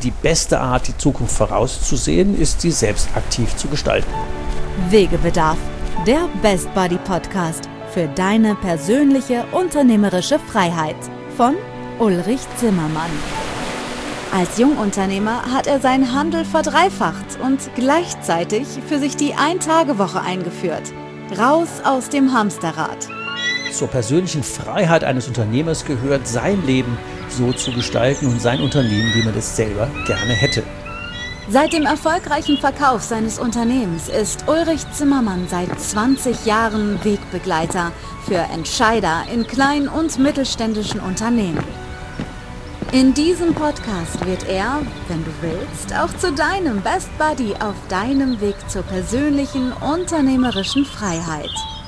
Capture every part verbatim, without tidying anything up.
die beste Art, die Zukunft vorauszusehen, ist, sie selbst aktiv zu gestalten. Wegebedarf, der Best Buddy Podcast für deine persönliche unternehmerische Freiheit von Ulrich Zimmermann. Als Jungunternehmer hat er seinen Handel verdreifacht und gleichzeitig für sich die Ein-Tage-Woche eingeführt. Raus aus dem Hamsterrad. Zur persönlichen Freiheit eines Unternehmers gehört, sein Leben so zu gestalten und sein Unternehmen, wie man es selber gerne hätte. Seit dem erfolgreichen Verkauf seines Unternehmens ist Ulrich Zimmermann seit zwanzig Jahren Wegbegleiter für Entscheider in kleinen und mittelständischen Unternehmen. In diesem Podcast wird er, wenn du willst, auch zu deinem Best Buddy auf deinem Weg zur persönlichen unternehmerischen Freiheit.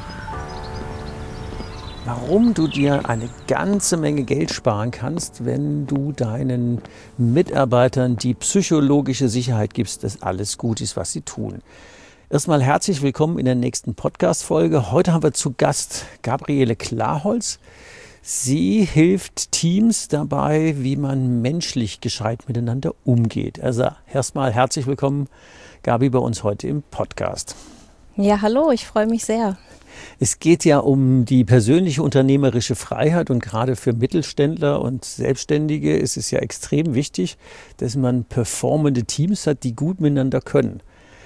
Warum du dir eine ganze Menge Geld sparen kannst, wenn du deinen Mitarbeitern die psychologische Sicherheit gibst, dass alles gut ist, was sie tun. Erstmal herzlich willkommen in der nächsten Podcast-Folge. Heute haben wir zu Gast Gabriele Klarholz. Sie hilft Teams dabei, wie man menschlich gescheit miteinander umgeht. Also erstmal herzlich willkommen, Gabi, bei uns heute im Podcast. Ja, hallo, ich freue mich sehr. Es geht ja um die persönliche unternehmerische Freiheit und gerade für Mittelständler und Selbstständige ist es ja extrem wichtig, dass man performende Teams hat, die gut miteinander können.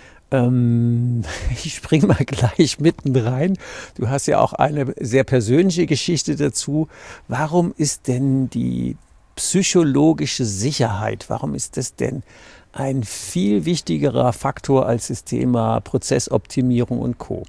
Ähm, ich springe mal gleich mitten rein. Du hast ja auch eine sehr persönliche Geschichte dazu. Warum ist denn die psychologische Sicherheit, warum ist das denn ein viel wichtigerer Faktor als das Thema Prozessoptimierung und Co.?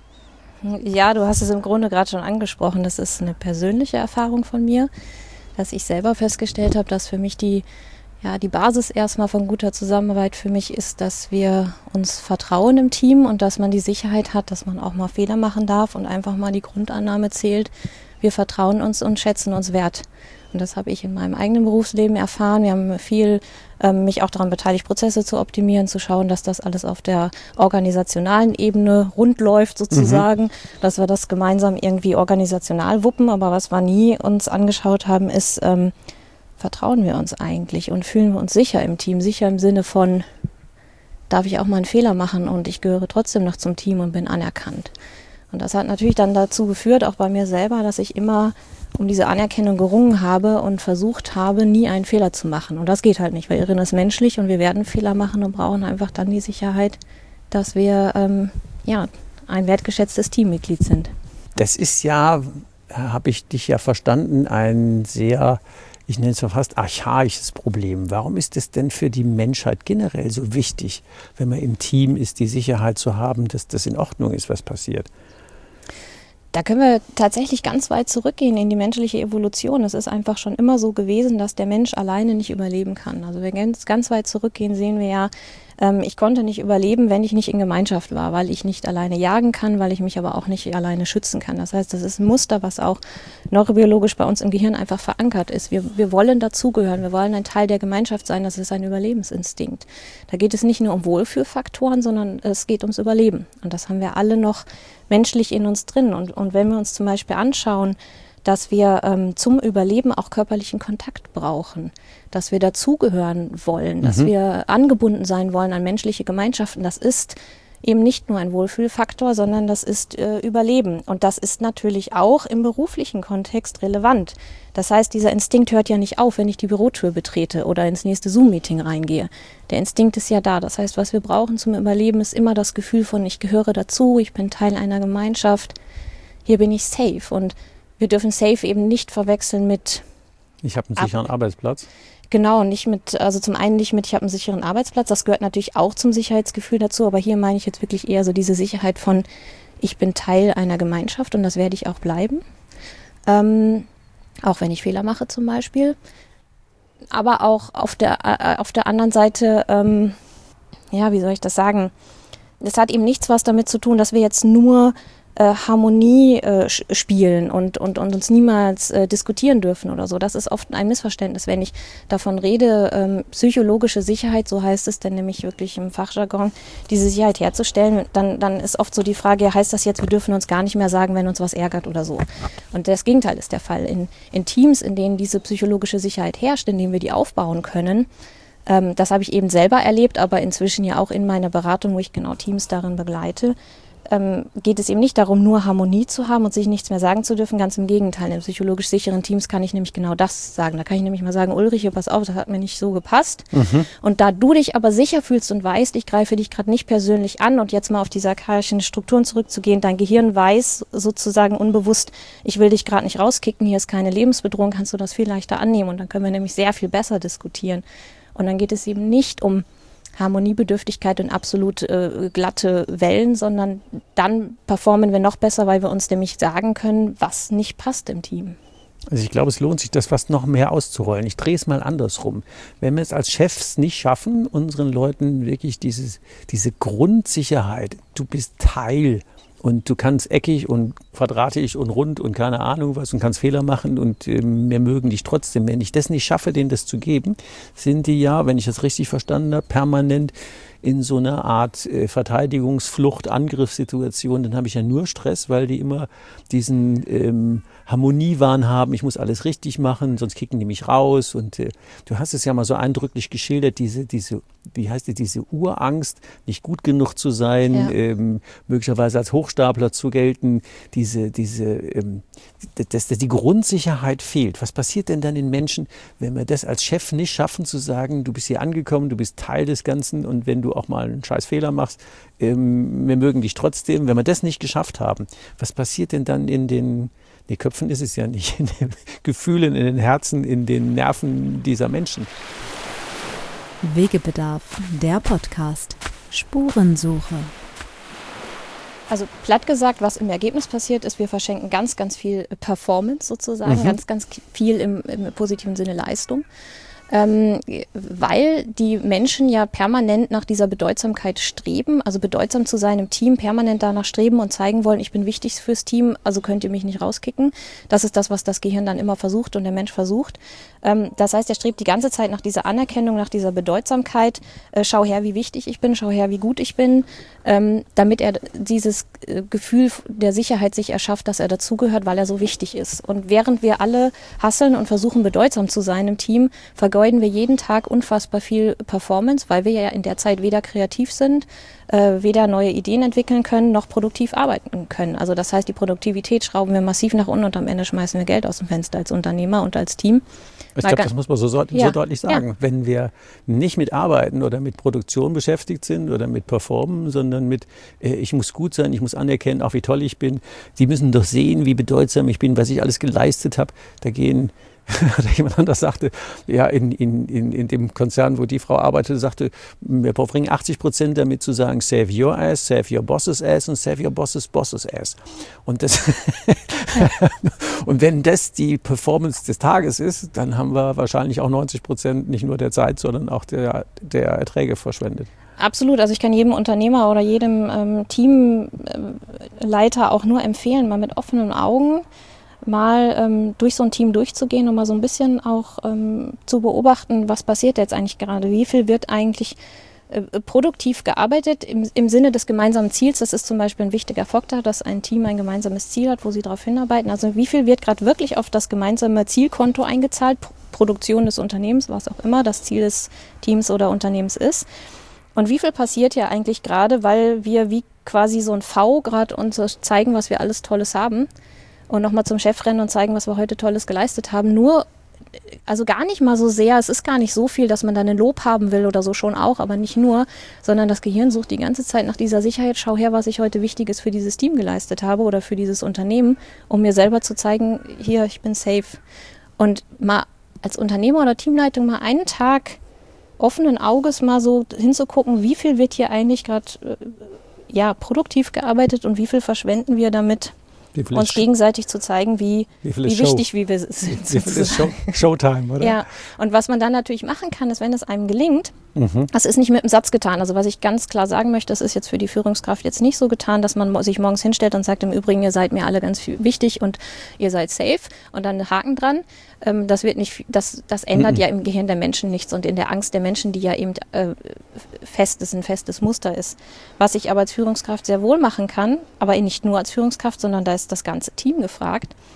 Ja, du hast es im Grunde gerade schon angesprochen. Das ist eine persönliche Erfahrung von mir, dass ich selber festgestellt habe, dass für mich die, ja, die Basis erstmal von guter Zusammenarbeit für mich ist, dass wir uns vertrauen im Team und dass man die Sicherheit hat, dass man auch mal Fehler machen darf und einfach mal die Grundannahme zählt. Wir vertrauen uns und schätzen uns wert. Und das habe ich in meinem eigenen Berufsleben erfahren. Wir haben viel ähm, mich auch daran beteiligt, Prozesse zu optimieren, zu schauen, dass das alles auf der organisationalen Ebene rund läuft sozusagen, mhm. dass wir das gemeinsam irgendwie organisational wuppen. Aber was wir nie uns angeschaut haben, ist, ähm, vertrauen wir uns eigentlich und fühlen wir uns sicher im Team? Sicher im Sinne von, darf ich auch mal einen Fehler machen und ich gehöre trotzdem noch zum Team und bin anerkannt. Und das hat natürlich dann dazu geführt, auch bei mir selber, dass ich immer um diese Anerkennung gerungen habe und versucht habe, nie einen Fehler zu machen. Und das geht halt nicht, weil Irren ist menschlich und wir werden Fehler machen und brauchen einfach dann die Sicherheit, dass wir ähm, ja, ein wertgeschätztes Teammitglied sind. Das ist ja, habe ich dich ja verstanden, ein sehr, ich nenne es mal fast archaisches Problem. Warum ist es denn für die Menschheit generell so wichtig, wenn man im Team ist, die Sicherheit zu haben, dass das in Ordnung ist, was passiert? Da können wir tatsächlich ganz weit zurückgehen in die menschliche Evolution. Es ist einfach schon immer so gewesen, dass der Mensch alleine nicht überleben kann. Also wenn wir ganz, ganz weit zurückgehen, sehen wir ja, ähm, ich konnte nicht überleben, wenn ich nicht in Gemeinschaft war, weil ich nicht alleine jagen kann, weil ich mich aber auch nicht alleine schützen kann. Das heißt, das ist ein Muster, was auch neurobiologisch bei uns im Gehirn einfach verankert ist. Wir, wir wollen dazugehören, wir wollen ein Teil der Gemeinschaft sein, das ist ein Überlebensinstinkt. Da geht es nicht nur um Wohlfühlfaktoren, sondern es geht ums Überleben. Und das haben wir alle noch menschlich in uns drin. Und, und wenn wir uns zum Beispiel anschauen, dass wir ähm, zum Überleben auch körperlichen Kontakt brauchen, dass wir dazugehören wollen, mhm. dass wir angebunden sein wollen an menschliche Gemeinschaften, das ist eben nicht nur ein Wohlfühlfaktor, sondern das ist äh, Überleben. Und das ist natürlich auch im beruflichen Kontext relevant. Das heißt, dieser Instinkt hört ja nicht auf, wenn ich die Bürotür betrete oder ins nächste Zoom-Meeting reingehe. Der Instinkt ist ja da. Das heißt, was wir brauchen zum Überleben, ist immer das Gefühl von, ich gehöre dazu, ich bin Teil einer Gemeinschaft, hier bin ich safe. Und wir dürfen safe eben nicht verwechseln mit... Ich habe einen sicheren Ab- Arbeitsplatz. Genau, nicht mit, also zum einen nicht mit, ich habe einen sicheren Arbeitsplatz, das gehört natürlich auch zum Sicherheitsgefühl dazu, aber hier meine ich jetzt wirklich eher so diese Sicherheit von, ich bin Teil einer Gemeinschaft und das werde ich auch bleiben, ähm, auch wenn ich Fehler mache zum Beispiel, aber auch auf der, äh, auf der anderen Seite, ähm, ja, wie soll ich das sagen, es hat eben nichts was damit zu tun, dass wir jetzt nur äh, Harmonie äh, spielen und, und, und uns niemals äh, diskutieren dürfen oder so. Das ist oft ein Missverständnis, wenn ich davon rede, ähm, psychologische Sicherheit, so heißt es denn nämlich wirklich im Fachjargon, diese Sicherheit herzustellen, dann, dann ist oft so die Frage, ja, heißt das jetzt, wir dürfen uns gar nicht mehr sagen, wenn uns was ärgert oder so. Und das Gegenteil ist der Fall. In, in Teams, in denen diese psychologische Sicherheit herrscht, in denen wir die aufbauen können, Ähm, das habe ich eben selber erlebt, aber inzwischen ja auch in meiner Beratung, wo ich genau Teams darin begleite, ähm, geht es eben nicht darum, nur Harmonie zu haben und sich nichts mehr sagen zu dürfen. Ganz im Gegenteil, in psychologisch sicheren Teams kann ich nämlich genau das sagen. Da kann ich nämlich mal sagen, Ulrich, pass auf, das hat mir nicht so gepasst. Mhm. Und da du dich aber sicher fühlst und weißt, ich greife dich gerade nicht persönlich an und jetzt mal auf die archaischen Strukturen zurückzugehen, dein Gehirn weiß sozusagen unbewusst, ich will dich gerade nicht rauskicken, hier ist keine Lebensbedrohung, kannst du das viel leichter annehmen. Und dann können wir nämlich sehr viel besser diskutieren. Und dann geht es eben nicht um Harmoniebedürftigkeit und absolut äh, glatte Wellen, sondern dann performen wir noch besser, weil wir uns nämlich sagen können, was nicht passt im Team. Also ich glaube, es lohnt sich, das fast noch mehr auszurollen. Ich drehe es mal andersrum. Wenn wir es als Chefs nicht schaffen, unseren Leuten wirklich dieses, diese Grundsicherheit, du bist Teil und du kannst eckig und quadratisch und rund und keine Ahnung was und kannst Fehler machen und äh, wir mögen dich trotzdem. Wenn ich das nicht schaffe, denen das zu geben, sind die ja, wenn ich das richtig verstanden habe, permanent in so einer Art äh, Verteidigungsflucht, Angriffssituation. Dann habe ich ja nur Stress, weil die immer diesen ähm, Harmoniewahn haben. Ich muss alles richtig machen, sonst kicken die mich raus. Und äh, du hast es ja mal so eindrücklich geschildert, diese, diese, wie heißt die, diese Urangst, nicht gut genug zu sein, ja. ähm, möglicherweise als Hochstapler zu gelten, diese, diese, ähm, dass, dass die Grundsicherheit fehlt. Was passiert denn dann den Menschen, wenn wir das als Chef nicht schaffen, zu sagen, du bist hier angekommen, du bist Teil des Ganzen und wenn du auch mal einen scheiß Fehler machst, ähm, wir mögen dich trotzdem. Wenn wir das nicht geschafft haben, was passiert denn dann in den, nee, Köpfen ist es ja nicht, in den Gefühlen, in den Herzen, in den Nerven dieser Menschen? Wegebedarf, der Podcast. Spurensuche. Also platt gesagt, was im Ergebnis passiert ist, wir verschenken ganz, ganz viel Performance sozusagen, mhm. ganz, ganz viel im, im positiven Sinne Leistung. Ähm, weil die Menschen ja permanent nach dieser Bedeutsamkeit streben, also bedeutsam zu sein im Team, permanent danach streben und zeigen wollen, ich bin wichtig fürs Team, also könnt ihr mich nicht rauskicken. Das ist das, was das Gehirn dann immer versucht und der Mensch versucht. Ähm, das heißt, er strebt die ganze Zeit nach dieser Anerkennung, nach dieser Bedeutsamkeit. Äh, schau her, wie wichtig ich bin, schau her, wie gut ich bin, ähm, damit er dieses äh, Gefühl der Sicherheit sich erschafft, dass er dazugehört, weil er so wichtig ist. Und während wir alle hasseln und versuchen, bedeutsam zu sein im Team, vergeuden wir jeden Tag unfassbar viel Performance, weil wir ja in der Zeit weder kreativ sind, äh, weder neue Ideen entwickeln können, noch produktiv arbeiten können. Also das heißt, die Produktivität schrauben wir massiv nach unten und am Ende schmeißen wir Geld aus dem Fenster als Unternehmer und als Team. Ich glaube, das muss man so, so, ja, so deutlich sagen. Ja. Wenn wir nicht mit Arbeiten oder mit Produktion beschäftigt sind oder mit Performen, sondern mit, äh, ich muss gut sein, ich muss anerkennen, auch wie toll ich bin. Die müssen doch sehen, wie bedeutsam ich bin, was ich alles geleistet habe. Da gehen oder jemand anders sagte, ja, in, in, in, in dem Konzern, wo die Frau arbeitete, sagte, wir verbringen achtzig Prozent damit zu sagen, save your ass, save your boss's ass und save your boss's boss's ass. Und, das und wenn das die Performance des Tages ist, dann haben wir wahrscheinlich auch neunzig Prozent nicht nur der Zeit, sondern auch der, der Erträge verschwendet. Absolut, also ich kann jedem Unternehmer oder jedem ähm, Teamleiter auch nur empfehlen, mal mit offenen Augen mal ähm, durch so ein Team durchzugehen und mal so ein bisschen auch ähm, zu beobachten, was passiert jetzt eigentlich gerade, wie viel wird eigentlich äh, produktiv gearbeitet im, im Sinne des gemeinsamen Ziels. Das ist zum Beispiel ein wichtiger Faktor, dass ein Team ein gemeinsames Ziel hat, wo sie darauf hinarbeiten. Also wie viel wird gerade wirklich auf das gemeinsame Zielkonto eingezahlt, P- Produktion des Unternehmens, was auch immer das Ziel des Teams oder Unternehmens ist. Und wie viel passiert ja eigentlich gerade, weil wir wie quasi so ein V gerade uns zeigen, was wir alles Tolles haben. Und nochmal zum Chef rennen und zeigen, was wir heute Tolles geleistet haben. Nur, also gar nicht mal so sehr, es ist gar nicht so viel, dass man dann ein Lob haben will oder so, schon auch, aber nicht nur, sondern das Gehirn sucht die ganze Zeit nach dieser Sicherheit, schau her, was ich heute Wichtiges für dieses Team geleistet habe oder für dieses Unternehmen, um mir selber zu zeigen, hier, ich bin safe. Und mal als Unternehmer oder Teamleitung mal einen Tag offenen Auges mal so hinzugucken, wie viel wird hier eigentlich gerade äh, ja, produktiv gearbeitet und wie viel verschwenden wir damit, uns gegenseitig zu zeigen, wie, wie, wie wichtig wie wir sind. Wie viel ist Show, Showtime, oder? Ja, und was man dann natürlich machen kann, ist, wenn es einem gelingt, mhm. das ist nicht mit einem Satz getan. Also was ich ganz klar sagen möchte, das ist jetzt für die Führungskraft jetzt nicht so getan, dass man sich morgens hinstellt und sagt, im Übrigen, ihr seid mir alle ganz wichtig und ihr seid safe und dann einen Haken dran. Das wird nicht, das, das ändert mhm. ja im Gehirn der Menschen nichts und in der Angst der Menschen, die ja eben äh, festes, ein festes Muster ist. Was ich aber als Führungskraft sehr wohl machen kann, aber nicht nur als Führungskraft, sondern da ist das ganze Team gefragt,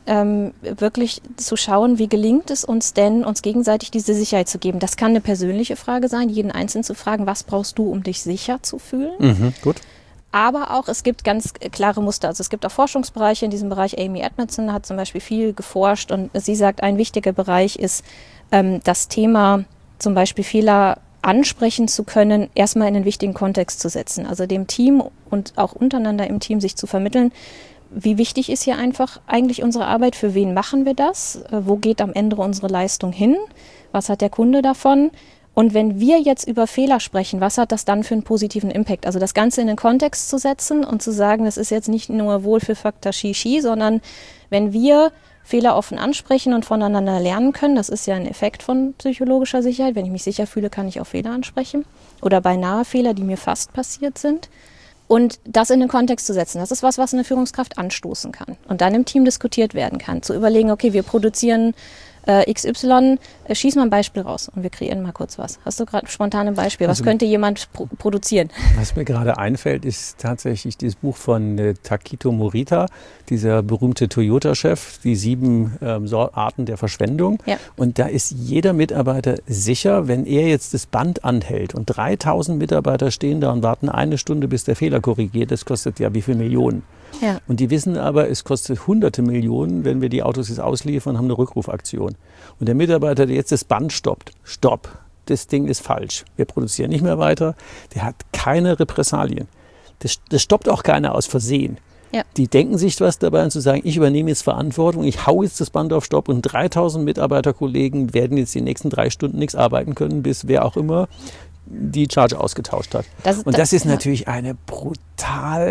ähm, wirklich zu schauen, wie gelingt es uns denn, uns gegenseitig diese Sicherheit zu geben. Das kann eine persönliche Frage sein, jeden Einzelnen zu fragen, was brauchst du, um dich sicher zu fühlen? Mhm, gut. Aber auch, es gibt ganz klare Muster. Also es gibt auch Forschungsbereiche in diesem Bereich. Amy Edmondson hat zum Beispiel viel geforscht und sie sagt, ein wichtiger Bereich ist ähm, das Thema, zum Beispiel Fehler ansprechen zu können, erstmal in einen wichtigen Kontext zu setzen. Also dem Team und auch untereinander im Team sich zu vermitteln, wie wichtig ist hier einfach eigentlich unsere Arbeit, für wen machen wir das, wo geht am Ende unsere Leistung hin, was hat der Kunde davon und wenn wir jetzt über Fehler sprechen, was hat das dann für einen positiven Impact? Also das Ganze in den Kontext zu setzen und zu sagen, das ist jetzt nicht nur Wohlfühlfaktor Shishi, sondern wenn wir Fehler offen ansprechen und voneinander lernen können, das ist ja ein Effekt von psychologischer Sicherheit, wenn ich mich sicher fühle, kann ich auch Fehler ansprechen oder beinahe Fehler, die mir fast passiert sind. Und das in den Kontext zu setzen, das ist was, was eine Führungskraft anstoßen kann und dann im Team diskutiert werden kann. Zu überlegen, okay, wir produzieren äh, X Y, äh, schieß mal ein Beispiel raus und wir kreieren mal kurz was. Hast du gerade spontan ein Beispiel? Was also, könnte jemand pro- produzieren? Was mir gerade einfällt, ist tatsächlich dieses Buch von äh, Takito Morita, dieser berühmte Toyota-Chef, die sieben ähm, Arten der Verschwendung. Ja. Und da ist jeder Mitarbeiter sicher, wenn er jetzt das Band anhält und dreitausend Mitarbeiter stehen da und warten eine Stunde, bis der Fehler korrigiert, das kostet ja wie viel Millionen. Ja. Und die wissen aber, es kostet hunderte Millionen, wenn wir die Autos jetzt ausliefern und haben eine Rückrufaktion. Und der Mitarbeiter, der jetzt das Band stoppt, stopp, das Ding ist falsch, wir produzieren nicht mehr weiter, der hat keine Repressalien. Das, das stoppt auch keiner aus Versehen. Ja. Die denken sich was dabei und zu sagen, ich übernehme jetzt Verantwortung, ich hau jetzt das Band auf Stopp und dreitausend Mitarbeiterkollegen werden jetzt die nächsten drei Stunden nichts arbeiten können, bis wer auch immer die Charge ausgetauscht hat. Das, und das, das ist ja. natürlich eine brutal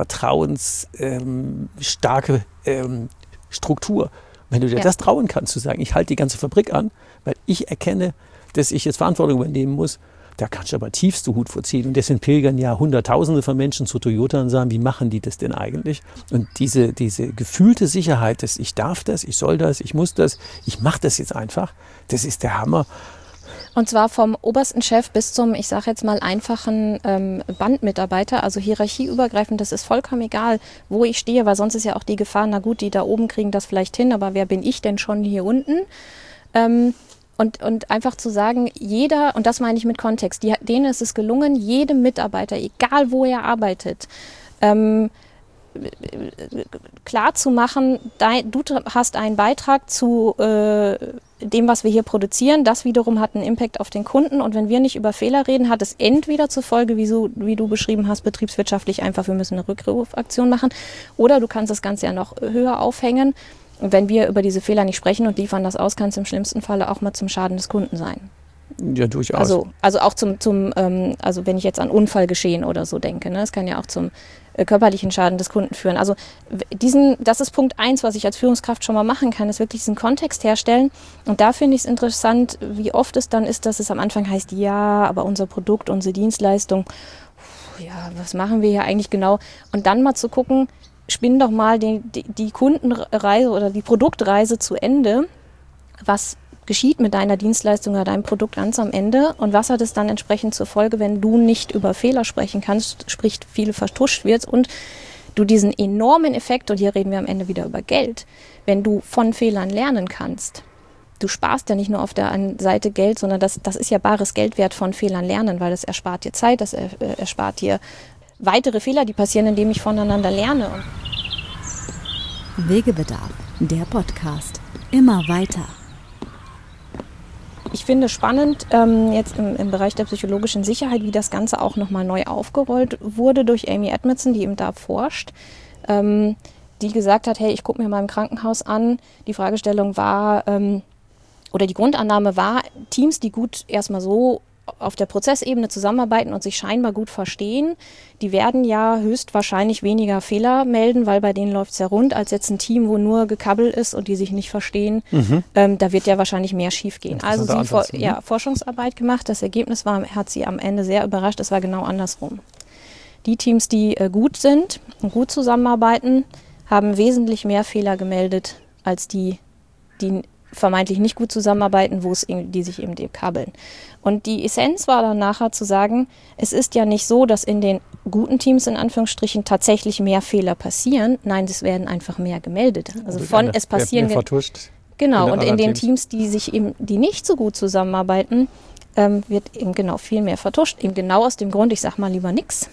vertrauensstarke ähm, Struktur. Wenn du dir ja. das trauen kannst, zu sagen, ich halte die ganze Fabrik an, weil ich erkenne, dass ich jetzt Verantwortung übernehmen muss, da kannst du aber tiefste Hut vorziehen. Und deswegen pilgern ja Hunderttausende von Menschen zu Toyota und sagen, wie machen die das denn eigentlich? Und diese, diese gefühlte Sicherheit, dass ich darf das, ich soll das, ich muss das, ich mache das jetzt einfach, das ist der Hammer. Und zwar vom obersten Chef bis zum, ich sage jetzt mal, einfachen ähm, Bandmitarbeiter, also hierarchieübergreifend, das ist vollkommen egal, wo ich stehe, weil sonst ist ja auch die Gefahr, na gut, die da oben kriegen das vielleicht hin, aber wer bin ich denn schon hier unten? Ähm, und, und einfach zu sagen, jeder, und das meine ich mit Kontext, die, denen ist es gelungen, jedem Mitarbeiter, egal wo er arbeitet, ähm, klar zu machen, du hast einen Beitrag zu äh, dem, was wir hier produzieren. Das wiederum hat einen Impact auf den Kunden. Und wenn wir nicht über Fehler reden, hat es entweder zur Folge, wie, so, wie du beschrieben hast, betriebswirtschaftlich einfach, wir müssen eine Rückrufaktion machen. Oder du kannst das Ganze ja noch höher aufhängen. Und wenn wir über diese Fehler nicht sprechen und liefern das aus, kann es im schlimmsten Falle auch mal zum Schaden des Kunden sein. Ja, durchaus. Also, also auch zum, zum ähm, also wenn ich jetzt an Unfallgeschehen oder so denke, ne, es kann ja auch zum äh, körperlichen Schaden des Kunden führen. Also diesen, das ist Punkt eins, was ich als Führungskraft schon mal machen kann, ist wirklich diesen Kontext herstellen. Und da finde ich es interessant, wie oft es dann ist, dass es am Anfang heißt, ja, aber unser Produkt, unsere Dienstleistung, ja, was machen wir hier eigentlich genau? Und dann mal zu gucken, spinn doch mal die, die, die Kundenreise oder die Produktreise zu Ende. Was geschieht mit deiner Dienstleistung oder deinem Produkt ganz am Ende und was hat es dann entsprechend zur Folge, wenn du nicht über Fehler sprechen kannst, sprich viele vertuscht wird und du diesen enormen Effekt, und hier reden wir am Ende wieder über Geld, wenn du von Fehlern lernen kannst. Du sparst ja nicht nur auf der einen Seite Geld, sondern das, das ist ja bares Geld wert, von Fehlern lernen, weil das erspart dir Zeit, das er, äh, erspart dir weitere Fehler, die passieren, indem ich voneinander lerne. Wegebedarf, der Podcast. Immer weiter. Ich finde spannend, ähm, jetzt im, im Bereich der psychologischen Sicherheit, wie das Ganze auch nochmal neu aufgerollt wurde durch Amy Edmondson, die eben da forscht, ähm, die gesagt hat, hey, ich gucke mir mal im Krankenhaus an. Die Fragestellung war, ähm, oder die Grundannahme war, Teams, die gut erstmal so auf der Prozessebene zusammenarbeiten und sich scheinbar gut verstehen, die werden ja höchstwahrscheinlich weniger Fehler melden, weil bei denen läuft es ja rund, als jetzt ein Team, wo nur gekabbelt ist und die sich nicht verstehen. Mhm. Ähm, da wird ja wahrscheinlich mehr schief gehen. Also sie hat ja, Forschungsarbeit gemacht. Das Ergebnis war, hat sie am Ende sehr überrascht. Es war genau andersrum. Die Teams, die äh, gut sind und gut zusammenarbeiten, haben wesentlich mehr Fehler gemeldet als die, die vermeintlich nicht gut zusammenarbeiten, wo es die sich eben kabeln. Und die Essenz war dann nachher zu sagen, es ist ja nicht so, dass in den guten Teams in Anführungsstrichen tatsächlich mehr Fehler passieren. Nein, es werden einfach mehr gemeldet. Also von es passieren mehr vertuscht. Genau, und in den Teams, die sich eben, die nicht so gut zusammenarbeiten, ähm, wird eben genau viel mehr vertuscht. Eben genau aus dem Grund, ich sag mal lieber nix.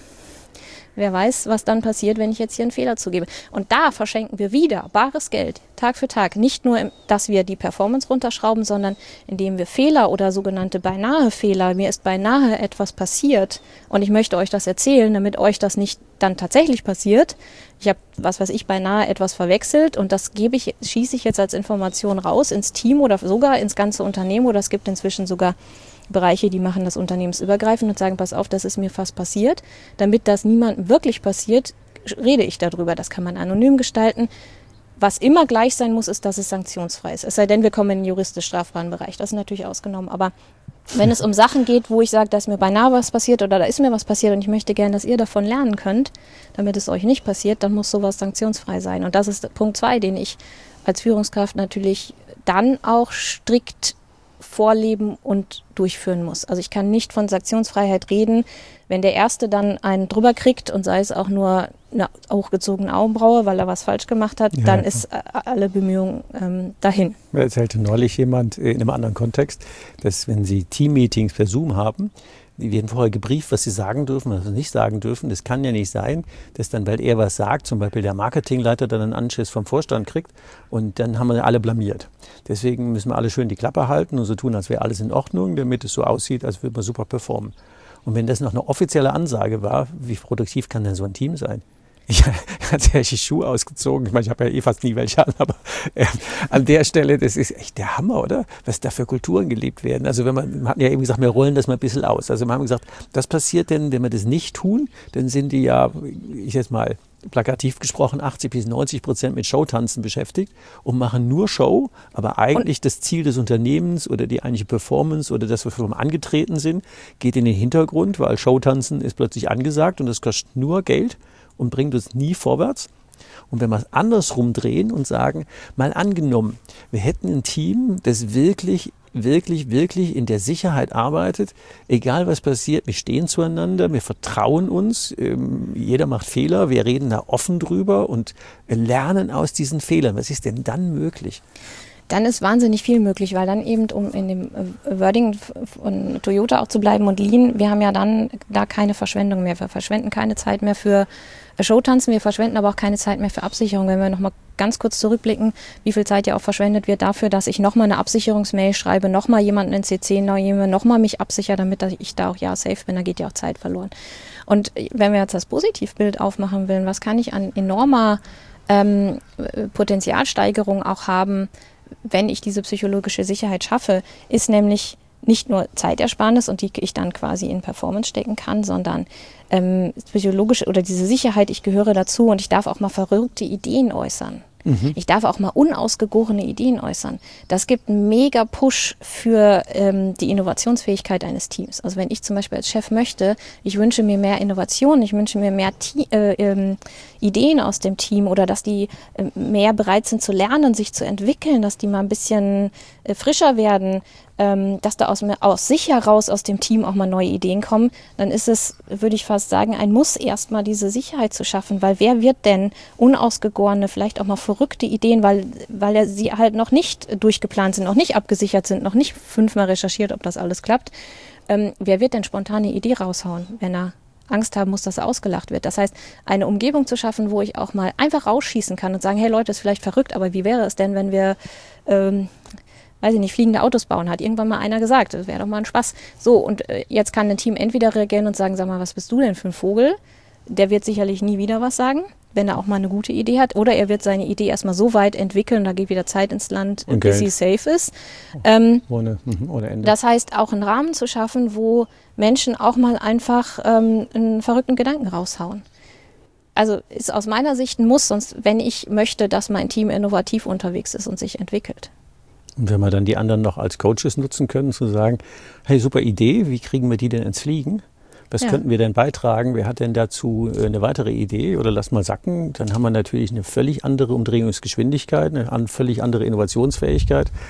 Wer weiß, was dann passiert, wenn ich jetzt hier einen Fehler zugebe. Und da verschenken wir wieder bares Geld, Tag für Tag. Nicht nur, dass wir die Performance runterschrauben, sondern indem wir Fehler oder sogenannte Beinahe-Fehler, mir ist beinahe etwas passiert und ich möchte euch das erzählen, damit euch das nicht dann tatsächlich passiert. Ich habe, was weiß ich, beinahe etwas verwechselt und das gebe ich, schieße ich jetzt als Information raus ins Team oder sogar ins ganze Unternehmen, oder es gibt inzwischen sogar Bereiche, die machen das unternehmensübergreifend und sagen, pass auf, das ist mir fast passiert. Damit das niemandem wirklich passiert, rede ich darüber. Das kann man anonym gestalten. Was immer gleich sein muss, ist, dass es sanktionsfrei ist. Es sei denn, wir kommen in den juristisch-strafbaren Bereich. Das ist natürlich ausgenommen. Aber wenn es um Sachen geht, wo ich sage, da ist mir beinahe was passiert oder da ist mir was passiert und ich möchte gerne, dass ihr davon lernen könnt, damit es euch nicht passiert, dann muss sowas sanktionsfrei sein. Und das ist Punkt zwei, den ich als Führungskraft natürlich dann auch strikt vorleben und durchführen muss. Also ich kann nicht von Sanktionsfreiheit reden, wenn der Erste dann einen drüber kriegt und sei es auch nur eine hochgezogene Augenbraue, weil er was falsch gemacht hat, ja, dann ja, ist alle Bemühungen ähm, dahin. Mir erzählte neulich jemand in einem anderen Kontext, dass wenn Sie Teammeetings per Zoom haben, die werden vorher gebrieft, was sie sagen dürfen, was sie nicht sagen dürfen. Das kann ja nicht sein, dass dann, weil er was sagt, zum Beispiel der Marketingleiter dann einen Anschiss vom Vorstand kriegt und dann haben wir alle blamiert. Deswegen müssen wir alle schön die Klappe halten und so tun, als wäre alles in Ordnung, damit es so aussieht, als würde man super performen. Und wenn das noch eine offizielle Ansage war, wie produktiv kann denn so ein Team sein? Ich habe tatsächlich Schuhe ausgezogen. Ich meine, ich habe ja eh fast nie welche an, aber äh, an der Stelle, das ist echt der Hammer, oder? Was da für Kulturen gelebt werden. Also wenn man, man hat ja eben gesagt, wir rollen das mal ein bisschen aus. Also wir haben gesagt, was passiert denn, wenn wir das nicht tun? Dann sind die ja, ich jetzt mal plakativ gesprochen, achtzig bis neunzig Prozent mit Showtanzen beschäftigt und machen nur Show, aber eigentlich und das Ziel des Unternehmens oder die eigentliche Performance oder das, wofür wir angetreten sind, geht in den Hintergrund, weil Showtanzen ist plötzlich angesagt und das kostet nur Geld und bringt uns nie vorwärts. Und wenn wir es andersrum drehen und sagen, mal angenommen, wir hätten ein Team, das wirklich, wirklich, wirklich in der Sicherheit arbeitet, egal was passiert, wir stehen zueinander, wir vertrauen uns, ähm, jeder macht Fehler, wir reden da offen drüber und lernen aus diesen Fehlern. Was ist denn dann möglich? Dann ist wahnsinnig viel möglich, weil dann eben, um in dem Wording von Toyota auch zu bleiben und Lean, wir haben ja dann da keine Verschwendung mehr. Wir verschwenden keine Zeit mehr für Showtanzen, wir verschwenden aber auch keine Zeit mehr für Absicherung. Wenn wir nochmal ganz kurz zurückblicken, wie viel Zeit ja auch verschwendet wird dafür, dass ich nochmal eine Absicherungsmail schreibe, nochmal jemanden in C C, nochmal mich absichere, damit ich da auch ja safe bin, da geht ja auch Zeit verloren. Und wenn wir jetzt das Positivbild aufmachen wollen, was kann ich an enormer ähm, Potenzialsteigerung auch haben, wenn ich diese psychologische Sicherheit schaffe, ist nämlich nicht nur Zeitersparnis und die ich dann quasi in Performance stecken kann, sondern ähm, psychologische oder diese Sicherheit, ich gehöre dazu und ich darf auch mal verrückte Ideen äußern. Mhm. Ich darf auch mal unausgegorene Ideen äußern. Das gibt einen mega Push für ähm, die Innovationsfähigkeit eines Teams. Also wenn ich zum Beispiel als Chef möchte, ich wünsche mir mehr Innovation, ich wünsche mir mehr T- äh, ähm, Ideen aus dem Team oder dass die äh, mehr bereit sind zu lernen, sich zu entwickeln, dass die mal ein bisschen äh, frischer werden, ähm, dass da aus, aus sich heraus aus dem Team auch mal neue Ideen kommen, dann ist es, würde ich fast sagen, ein Muss, erstmal diese Sicherheit zu schaffen, weil wer wird denn unausgegorene, vielleicht auch mal verrückte Ideen, weil, weil sie halt noch nicht durchgeplant sind, noch nicht abgesichert sind, noch nicht fünfmal recherchiert, ob das alles klappt. Ähm, wer wird denn spontane Idee raushauen, wenn er Angst haben muss, dass er ausgelacht wird? Das heißt, eine Umgebung zu schaffen, wo ich auch mal einfach rausschießen kann und sagen, hey Leute, das ist vielleicht verrückt, aber wie wäre es denn, wenn wir, ähm, weiß ich nicht, fliegende Autos bauen, hat irgendwann mal einer gesagt, das wäre doch mal ein Spaß. So, und äh, jetzt kann ein Team entweder reagieren und sagen, sag mal, was bist du denn für ein Vogel? Der wird sicherlich nie wieder was sagen, wenn er auch mal eine gute Idee hat. Oder er wird seine Idee erstmal so weit entwickeln, da geht wieder Zeit ins Land, und bis sie safe ist. Ähm, ohne, ohne Ende. Das heißt, auch einen Rahmen zu schaffen, wo Menschen auch mal einfach ähm, einen verrückten Gedanken raushauen. Also ist aus meiner Sicht ein Muss, sonst, wenn ich möchte, dass mein Team innovativ unterwegs ist und sich entwickelt. Und wenn wir dann die anderen noch als Coaches nutzen können, zu sagen, hey, super Idee, wie kriegen wir die denn ins Fliegen? Was ja. könnten wir denn beitragen? Wer hat denn dazu eine weitere Idee? Oder lass mal sacken. Dann haben wir natürlich eine völlig andere Umdrehungsgeschwindigkeit, eine völlig andere Innovationsfähigkeit.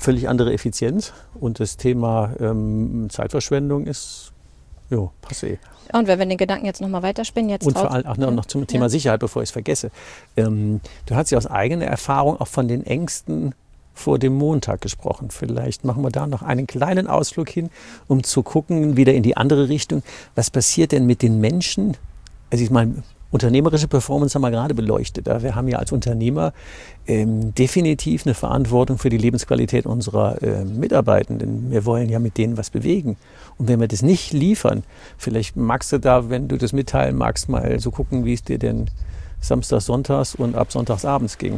völlig andere Effizienz und das Thema ähm, Zeitverschwendung ist jo, passé. Und wenn wir den Gedanken jetzt nochmal weiterspinnen, jetzt und vor allem auch noch zum Thema ja. Sicherheit, bevor ich es vergesse. Ähm, du hast ja aus eigener Erfahrung auch von den Ängsten vor dem Montag gesprochen. Vielleicht machen wir da noch einen kleinen Ausflug hin, um zu gucken, wieder in die andere Richtung. Was passiert denn mit den Menschen? Also ich meine, unternehmerische Performance haben wir gerade beleuchtet. Wir haben ja als Unternehmer ähm, definitiv eine Verantwortung für die Lebensqualität unserer äh, Mitarbeitenden. Wir wollen ja mit denen was bewegen. Und wenn wir das nicht liefern, vielleicht magst du da, wenn du das mitteilen magst, mal so gucken, wie es dir denn samstags, sonntags und ab sonntags abends ging.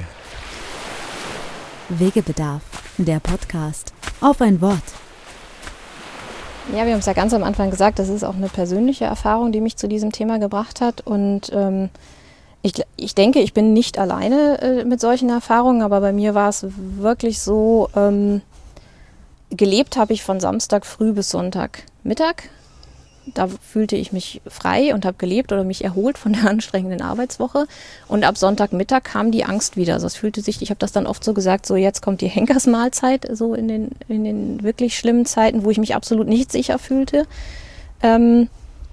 Wegebedarf, der Podcast. Auf ein Wort. Ja, wir haben es ja ganz am Anfang gesagt, das ist auch eine persönliche Erfahrung, die mich zu diesem Thema gebracht hat. Und ähm, ich, ich denke, ich bin nicht alleine äh, mit solchen Erfahrungen, aber bei mir war es wirklich so, ähm, gelebt habe ich von Samstag früh bis Sonntag Mittag. Da fühlte ich mich frei und habe gelebt oder mich erholt von der anstrengenden Arbeitswoche. Und ab Sonntagmittag kam die Angst wieder. Also es fühlte sich, ich habe das dann oft so gesagt, so jetzt kommt die Henkersmahlzeit, so in den, in den wirklich schlimmen Zeiten, wo ich mich absolut nicht sicher fühlte. Ähm,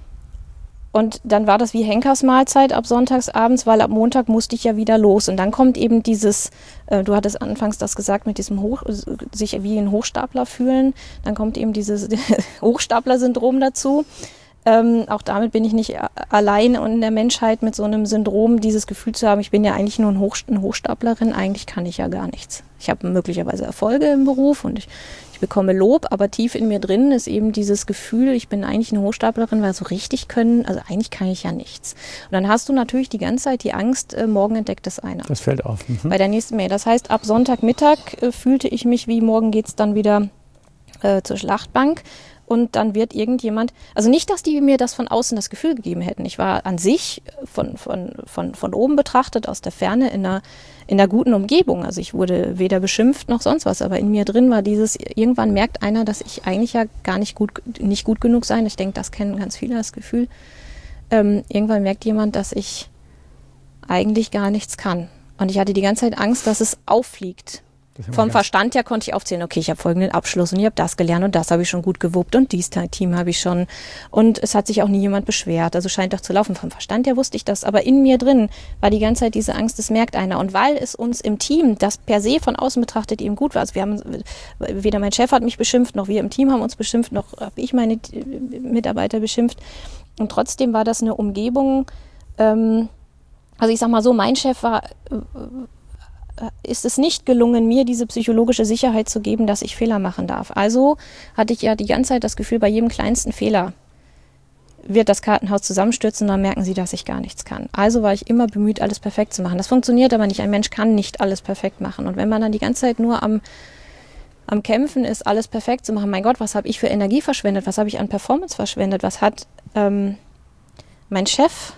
und dann war das wie Henkersmahlzeit ab sonntagsabends, weil ab Montag musste ich ja wieder los. Und dann kommt eben dieses, äh, du hattest anfangs das gesagt, mit diesem Hoch, sich wie ein Hochstapler fühlen. Dann kommt eben dieses Hochstapler-Syndrom dazu. Ähm, auch damit bin ich nicht allein in der Menschheit mit so einem Syndrom, dieses Gefühl zu haben, ich bin ja eigentlich nur ein Hoch, eine Hochstaplerin, eigentlich kann ich ja gar nichts. Ich habe möglicherweise Erfolge im Beruf und ich, ich bekomme Lob, aber tief in mir drin ist eben dieses Gefühl, ich bin eigentlich eine Hochstaplerin, weil so richtig können, also eigentlich kann ich ja nichts. Und dann hast du natürlich die ganze Zeit die Angst, äh, morgen entdeckt es einer. Das fällt auf. Mhm. Bei der nächsten Mail. Das heißt, ab Sonntagmittag äh, fühlte ich mich wie, morgen geht es dann wieder äh, zur Schlachtbank. Und dann wird irgendjemand, also nicht, dass die mir das von außen das Gefühl gegeben hätten. Ich war an sich von, von, von, von oben betrachtet, aus der Ferne, in einer, in einer guten Umgebung. Also ich wurde weder beschimpft noch sonst was, aber in mir drin war dieses, irgendwann merkt einer, dass ich eigentlich ja gar nicht gut, nicht gut genug sein. Ich denke, das kennen ganz viele, das Gefühl. Ähm, irgendwann merkt jemand, dass ich eigentlich gar nichts kann. Und ich hatte die ganze Zeit Angst, dass es auffliegt. Vom Verstand her konnte ich aufzählen, okay, ich habe folgenden Abschluss und ich habe das gelernt und das habe ich schon gut gewuppt und dies Team habe ich schon. Und es hat sich auch nie jemand beschwert, also scheint doch zu laufen. Vom Verstand her wusste ich das, aber in mir drin war die ganze Zeit diese Angst, das merkt einer. Und weil es uns im Team, das per se von außen betrachtet eben gut war, also wir haben, weder mein Chef hat mich beschimpft, noch wir im Team haben uns beschimpft, noch habe ich meine Mitarbeiter beschimpft. Und trotzdem war das eine Umgebung, ähm, also ich sag mal so, mein Chef war... ist es nicht gelungen, mir diese psychologische Sicherheit zu geben, dass ich Fehler machen darf. Also hatte ich ja die ganze Zeit das Gefühl, bei jedem kleinsten Fehler wird das Kartenhaus zusammenstürzen, dann merken sie, dass ich gar nichts kann. Also war ich immer bemüht, alles perfekt zu machen. Das funktioniert aber nicht. Ein Mensch kann nicht alles perfekt machen. Und wenn man dann die ganze Zeit nur am, am Kämpfen ist, alles perfekt zu machen, mein Gott, was habe ich für Energie verschwendet? Was habe ich an Performance verschwendet? Was hat ähm, mein Chef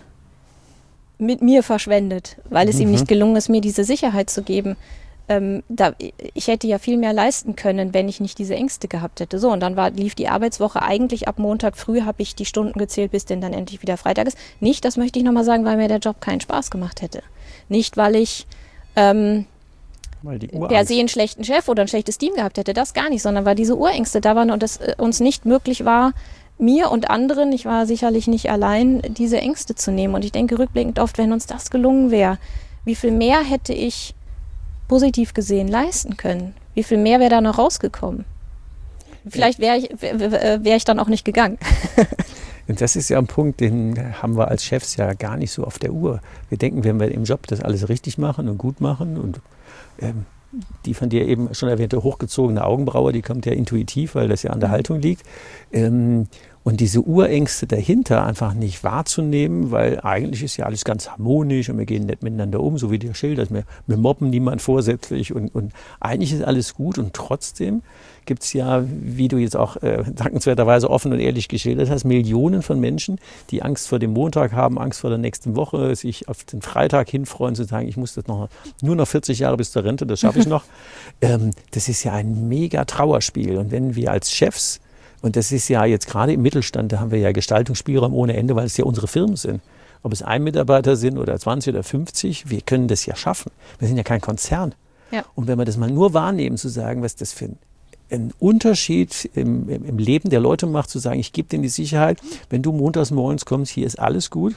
mit mir verschwendet, weil es mhm. ihm nicht gelungen ist, mir diese Sicherheit zu geben. Ähm, da, ich hätte ja viel mehr leisten können, wenn ich nicht diese Ängste gehabt hätte. So, und dann war, lief die Arbeitswoche eigentlich ab Montag früh, habe ich die Stunden gezählt, bis denn dann endlich wieder Freitag ist. Nicht, das möchte ich nochmal sagen, weil mir der Job keinen Spaß gemacht hätte. Nicht, weil ich ähm, weil die per se einen schlechten Chef oder ein schlechtes Team gehabt hätte, das gar nicht, sondern weil diese Urängste da waren und es äh, uns nicht möglich war, mir und anderen, ich war sicherlich nicht allein, diese Ängste zu nehmen. Und ich denke rückblickend oft, wenn uns das gelungen wäre, wie viel mehr hätte ich positiv gesehen leisten können? Wie viel mehr wäre da noch rausgekommen? Vielleicht wäre ich, wär, wär ich dann auch nicht gegangen. Und das ist ja ein Punkt, den haben wir als Chefs ja gar nicht so auf der Uhr. Wir denken, wenn wir im Job das alles richtig machen und gut machen und ähm, die von dir eben schon erwähnte hochgezogene Augenbraue, die kommt ja intuitiv, weil das ja an der Haltung liegt. Ähm, und diese Urängste dahinter einfach nicht wahrzunehmen, weil eigentlich ist ja alles ganz harmonisch und wir gehen nett miteinander um, so wie dir schilderst. Wir, wir mobben niemand vorsätzlich und, und eigentlich ist alles gut und trotzdem gibt es ja, wie du jetzt auch äh, dankenswerterweise offen und ehrlich geschildert hast, Millionen von Menschen, die Angst vor dem Montag haben, Angst vor der nächsten Woche, sich auf den Freitag hinfreuen, zu sagen, ich muss das noch nur noch vierzig Jahre bis zur Rente, das schaffe ich noch. ähm, das ist ja ein mega Trauerspiel. Und wenn wir als Chefs, und das ist ja jetzt gerade im Mittelstand, da haben wir ja Gestaltungsspielraum ohne Ende, weil es ja unsere Firmen sind. Ob es ein Mitarbeiter sind oder zwanzig oder fünfzig, wir können das ja schaffen. Wir sind ja kein Konzern. Ja. Und wenn wir das mal nur wahrnehmen, zu sagen, was das für ein einen Unterschied im, im, im Leben der Leute macht, zu sagen, ich gebe denen die Sicherheit, wenn du montags morgens kommst, hier ist alles gut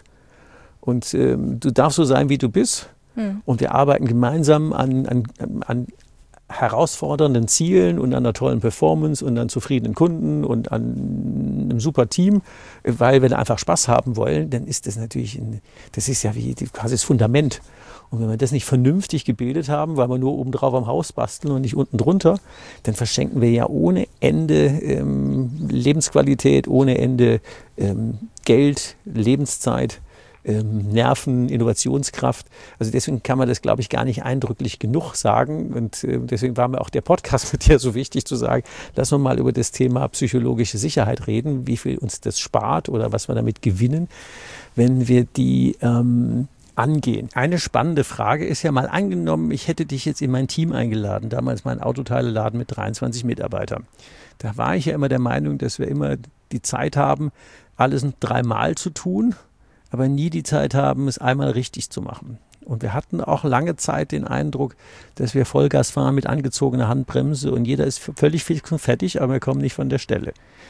und ähm, du darfst so sein, wie du bist. Mhm. Und wir arbeiten gemeinsam an, an, an herausfordernden Zielen und an einer tollen Performance und an zufriedenen Kunden und an einem super Team, weil wir da einfach Spaß haben wollen, dann ist das natürlich, ein, das ist ja wie quasi das Fundament. Und wenn wir das nicht vernünftig gebildet haben, weil wir nur oben drauf am Haus basteln und nicht unten drunter, dann verschenken wir ja ohne Ende ähm, Lebensqualität, ohne Ende ähm, Geld, Lebenszeit, ähm, Nerven, Innovationskraft. Also deswegen kann man das, glaube ich, gar nicht eindrücklich genug sagen. Und äh, deswegen war mir auch der Podcast mit dir so wichtig zu sagen, lass uns mal über das Thema psychologische Sicherheit reden, wie viel uns das spart oder was wir damit gewinnen, wenn wir die ähm, angehen. Eine spannende Frage ist ja mal angenommen, ich hätte dich jetzt in mein Team eingeladen, damals mein Autoteileladen mit dreiundzwanzig Mitarbeitern. Da war ich ja immer der Meinung, dass wir immer die Zeit haben, alles dreimal zu tun, aber nie die Zeit haben, es einmal richtig zu machen. Und wir hatten auch lange Zeit den Eindruck, dass wir Vollgas fahren mit angezogener Handbremse und jeder ist völlig fix und fertig, aber wir kommen nicht von der Stelle.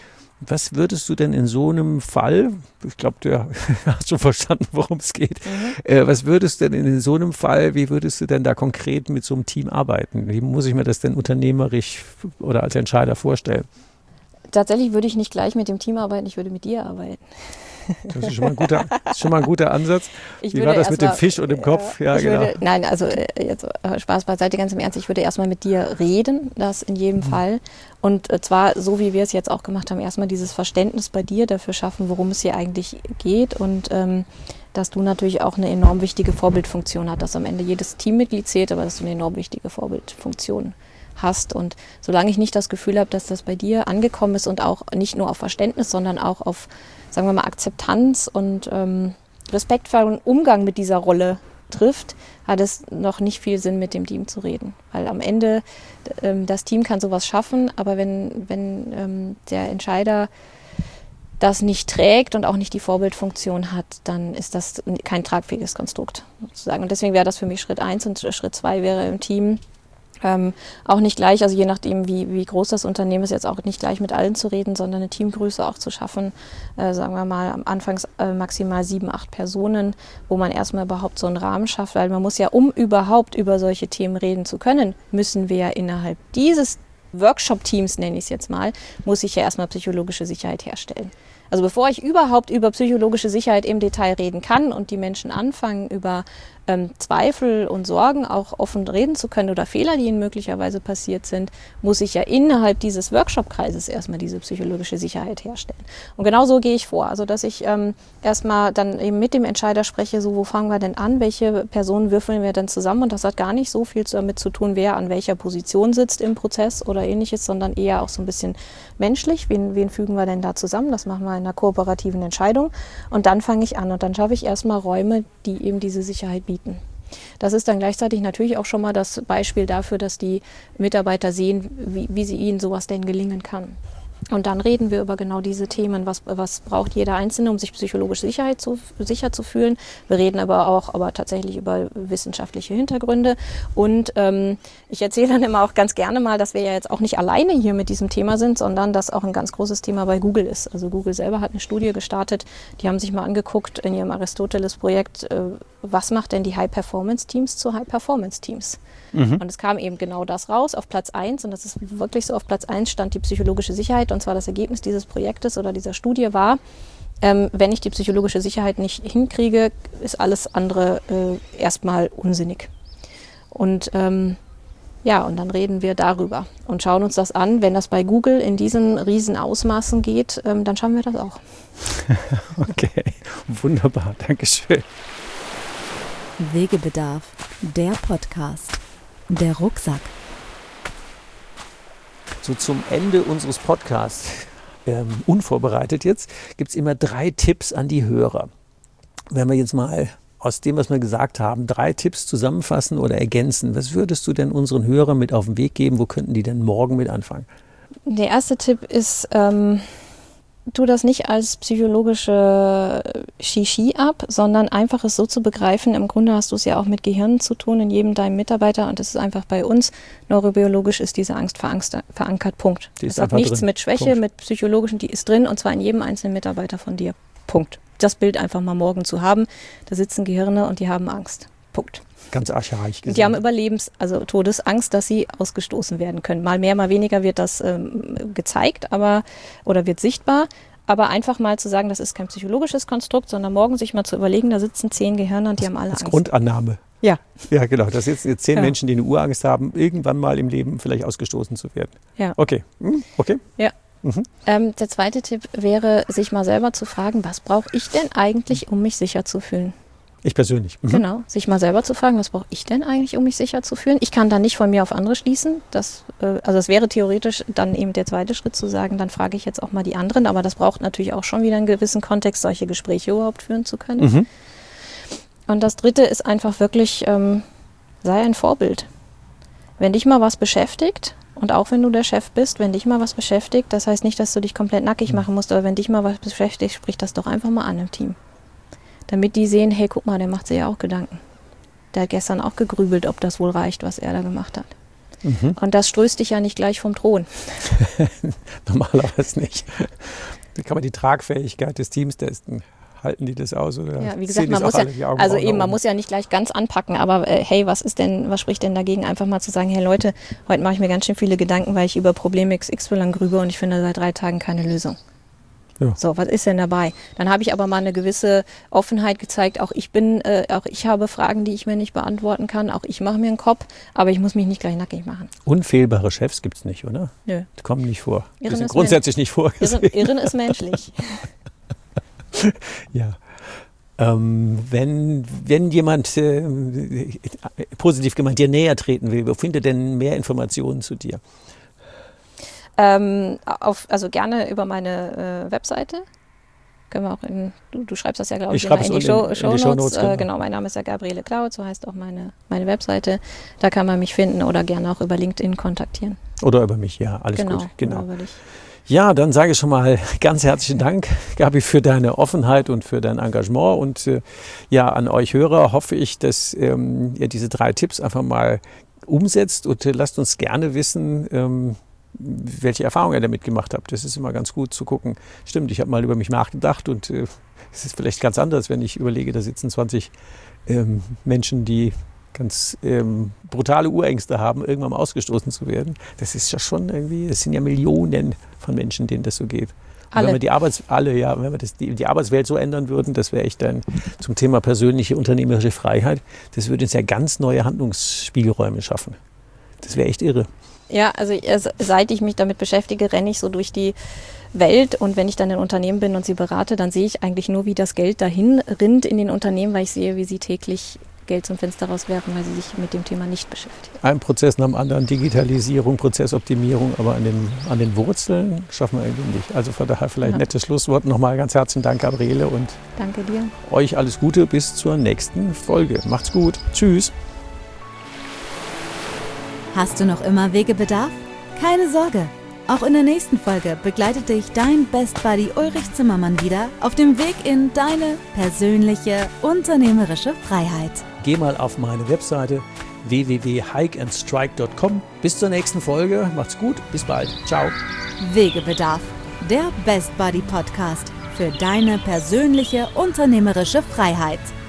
Was würdest du denn in so einem Fall, ich glaube, du hast schon verstanden, worum es geht, mhm. äh, was würdest du denn in so einem Fall, wie würdest du denn da konkret mit so einem Team arbeiten? Wie muss ich mir das denn unternehmerisch oder als Entscheider vorstellen? Tatsächlich würde ich nicht gleich mit dem Team arbeiten, ich würde mit dir arbeiten. Das ist schon mal ein guter, ist schon mal ein guter Ansatz. Ich Wie war das mit dem Fisch und dem Kopf? Ja, genau. Würde, nein, also jetzt Spaß beiseite, ganz im Ernst. Ich würde erstmal mit dir reden, das in jedem mhm. Fall. Und zwar, so wie wir es jetzt auch gemacht haben, erstmal dieses Verständnis bei dir dafür schaffen, worum es hier eigentlich geht. Und ähm, dass du natürlich auch eine enorm wichtige Vorbildfunktion hast, dass am Ende jedes Teammitglied zählt, aber dass du eine enorm wichtige Vorbildfunktion hast. Und solange ich nicht das Gefühl habe, dass das bei dir angekommen ist und auch nicht nur auf Verständnis, sondern auch auf, sagen wir mal, Akzeptanz und ähm, respektvollen Umgang mit dieser Rolle trifft, hat es noch nicht viel Sinn, mit dem Team zu reden. Weil am Ende, ähm, das Team kann sowas schaffen, aber wenn, wenn ähm, der Entscheider das nicht trägt und auch nicht die Vorbildfunktion hat, dann ist das kein tragfähiges Konstrukt, sozusagen. Und deswegen wäre das für mich Schritt eins und Schritt zwei wäre im Team, Ähm, auch nicht gleich, also je nachdem, wie, wie groß das Unternehmen ist, jetzt auch nicht gleich mit allen zu reden, sondern eine Teamgröße auch zu schaffen, äh, sagen wir mal am Anfang äh, maximal sieben, acht Personen, wo man erstmal überhaupt so einen Rahmen schafft, weil man muss ja, um überhaupt über solche Themen reden zu können, müssen wir ja innerhalb dieses Workshop-Teams, nenne ich es jetzt mal, muss ich ja erstmal psychologische Sicherheit herstellen. Also bevor ich überhaupt über psychologische Sicherheit im Detail reden kann und die Menschen anfangen, über ähm, Zweifel und Sorgen auch offen reden zu können oder Fehler, die ihnen möglicherweise passiert sind, muss ich ja innerhalb dieses Workshop-Kreises erstmal diese psychologische Sicherheit herstellen. Und genau so gehe ich vor. Also dass ich ähm, erstmal dann eben mit dem Entscheider spreche, so wo fangen wir denn an, welche Personen würfeln wir denn zusammen, und das hat gar nicht so viel damit zu tun, wer an welcher Position sitzt im Prozess oder ähnliches, sondern eher auch so ein bisschen menschlich, wen, wen fügen wir denn da zusammen, das machen wir in einer kooperativen Entscheidung, und dann fange ich an und dann schaffe ich erstmal Räume, die eben diese Sicherheit bieten. Das ist dann gleichzeitig natürlich auch schon mal das Beispiel dafür, dass die Mitarbeiter sehen, wie, wie sie ihnen sowas denn gelingen kann. Und dann reden wir über genau diese Themen, was, was braucht jeder Einzelne, um sich psychologisch Sicherheit zu, sicher zu fühlen. Wir reden aber auch aber tatsächlich über wissenschaftliche Hintergründe. Und ähm, ich erzähle dann immer auch ganz gerne mal, dass wir ja jetzt auch nicht alleine hier mit diesem Thema sind, sondern dass auch ein ganz großes Thema bei Google ist. Also Google selber hat eine Studie gestartet, die haben sich mal angeguckt in ihrem Aristoteles-Projekt, äh, was macht denn die High-Performance-Teams zu High-Performance-Teams? Mhm. Und es kam eben genau das raus auf Platz eins, und das ist wirklich so, auf Platz eins stand die psychologische Sicherheit, und zwar das Ergebnis dieses Projektes oder dieser Studie war, ähm, wenn ich die psychologische Sicherheit nicht hinkriege, ist alles andere äh, erstmal unsinnig. Und ähm, ja, und dann reden wir darüber und schauen uns das an. Wenn das bei Google in diesen riesen Ausmaßen geht, ähm, dann schauen wir das auch. Okay, wunderbar, Dankeschön. Wegebedarf, der Podcast, der Rucksack. So zum Ende unseres Podcasts, ähm, unvorbereitet jetzt, gibt es immer drei Tipps an die Hörer. Wenn wir jetzt mal aus dem, was wir gesagt haben, drei Tipps zusammenfassen oder ergänzen, was würdest du denn unseren Hörern mit auf den Weg geben? Wo könnten die denn morgen mit anfangen? Der erste Tipp ist, ähm, tue das nicht als psychologische Shishi ab, sondern einfach es so zu begreifen, im Grunde hast du es ja auch mit Gehirn zu tun, in jedem deinem Mitarbeiter und das ist einfach bei uns, neurobiologisch ist diese Angst verankert, Punkt. Die ist das hat nichts drin. Mit Schwäche, Punkt. Mit psychologischen, die ist drin und zwar in jedem einzelnen Mitarbeiter von dir, Punkt. Das Bild einfach mal morgen zu haben, da sitzen Gehirne und die haben Angst, Punkt. Ganz archaisch gesehen. Die haben Überlebens-, also Todesangst, dass sie ausgestoßen werden können. Mal mehr, mal weniger wird das ähm, gezeigt, aber oder wird sichtbar. Aber einfach mal zu sagen, das ist kein psychologisches Konstrukt, sondern morgen sich mal zu überlegen, da sitzen zehn Gehirne und die das, haben alle als Angst. Grundannahme. Ja. Ja, genau. Das sind jetzt zehn ja. Menschen, die eine Urangst haben, irgendwann mal im Leben vielleicht ausgestoßen zu werden. Ja. Okay. Hm, okay. Ja. Mhm. Ähm, der zweite Tipp wäre, sich mal selber zu fragen, was brauche ich denn eigentlich, um mich sicher zu fühlen? Ich persönlich. Mhm. Genau, sich mal selber zu fragen, was brauche ich denn eigentlich, um mich sicher zu fühlen? Ich kann da nicht von mir auf andere schließen. Das, äh, also das wäre theoretisch dann eben der zweite Schritt zu sagen, dann frage ich jetzt auch mal die anderen. Aber das braucht natürlich auch schon wieder einen gewissen Kontext, solche Gespräche überhaupt führen zu können. Mhm. Und das dritte ist einfach wirklich, ähm, sei ein Vorbild. Wenn dich mal was beschäftigt, und auch wenn du der Chef bist, wenn dich mal was beschäftigt, das heißt nicht, dass du dich komplett nackig machen musst, aber wenn dich mal was beschäftigt, sprich das doch einfach mal an im Team. Damit die sehen, hey, guck mal, der macht sich ja auch Gedanken. Der hat gestern auch gegrübelt, ob das wohl reicht, was er da gemacht hat. Mhm. Und das stößt dich ja nicht gleich vom Thron. Normalerweise nicht. Da kann man die Tragfähigkeit des Teams testen. Halten die das aus? Oder ja, wie gesagt, man muss ja, also eben, man muss ja nicht gleich ganz anpacken, aber äh, hey, was ist denn, was spricht denn dagegen, einfach mal zu sagen, hey Leute, heute mache ich mir ganz schön viele Gedanken, weil ich über Problem X Y grübe und ich finde seit drei Tagen keine Lösung. Ja. So, was ist denn dabei? Dann habe ich aber mal eine gewisse Offenheit gezeigt. Auch ich bin, äh, auch ich habe Fragen, die ich mir nicht beantworten kann. Auch ich mache mir einen Kopf, aber ich muss mich nicht gleich nackig machen. Unfehlbare Chefs gibt es nicht, oder? Nö. Die kommen nicht vor. Irren die sind ist grundsätzlich nicht vorgesehen. Irren, Irren ist menschlich. Ja. Ähm, wenn, wenn jemand äh, positiv gemeint dir näher treten will, wo findet denn mehr Informationen zu dir? Ähm, auf, also gerne über meine äh, Webseite. Können wir auch in, du, du schreibst das ja, glaube ich, ich in, in, die Show, in, in Show die Shownotes. Genau. Äh, genau, mein Name ist ja Gabriele Klaut, so heißt auch meine, meine Webseite. Da kann man mich finden oder gerne auch über LinkedIn kontaktieren. Oder über mich, ja, alles genau, gut. Genau, über dich. Ja, dann sage ich schon mal ganz herzlichen Dank, Gabi, für deine Offenheit und für dein Engagement. Und äh, ja, an euch Hörer hoffe ich, dass ähm, ihr diese drei Tipps einfach mal umsetzt und äh, lasst uns gerne wissen, ähm, welche Erfahrungen ihr damit gemacht habt. Das ist immer ganz gut zu gucken. Stimmt, ich habe mal über mich nachgedacht und äh, es ist vielleicht ganz anders, wenn ich überlege, da sitzen zwanzig ähm, Menschen, die ganz ähm, brutale Urängste haben, irgendwann mal ausgestoßen zu werden. Das ist ja schon irgendwie, das sind ja Millionen von Menschen, denen das so geht. Und alle. Wenn wir die Arbeits, alle, ja, wenn wir das, die, die Arbeitswelt so ändern würden, das wäre echt dann zum Thema persönliche unternehmerische Freiheit, das würde uns ja ganz neue Handlungsspielräume schaffen. Das wäre echt irre. Ja, also seit ich mich damit beschäftige, renne ich so durch die Welt und wenn ich dann in Unternehmen bin und sie berate, dann sehe ich eigentlich nur, wie das Geld dahin rinnt in den Unternehmen, weil ich sehe, wie sie täglich Geld zum Fenster rauswerfen, weil sie sich mit dem Thema nicht beschäftigen. Ein Prozess nach dem anderen, Digitalisierung, Prozessoptimierung, aber an den, an den Wurzeln schaffen wir irgendwie nicht. Also von daher vielleicht ein nettes Schlusswort. Nochmal ganz herzlichen Dank, Gabriele, und danke dir. Euch alles Gute bis zur nächsten Folge. Macht's gut. Tschüss. Hast du noch immer Wegebedarf? Keine Sorge. Auch in der nächsten Folge begleitet dich dein Best Buddy Ulrich Zimmermann wieder auf dem Weg in deine persönliche unternehmerische Freiheit. Geh mal auf meine Webseite w w w punkt hike and strike punkt com. Bis zur nächsten Folge. Macht's gut. Bis bald. Ciao. Wegebedarf, der Best Buddy Podcast für deine persönliche unternehmerische Freiheit.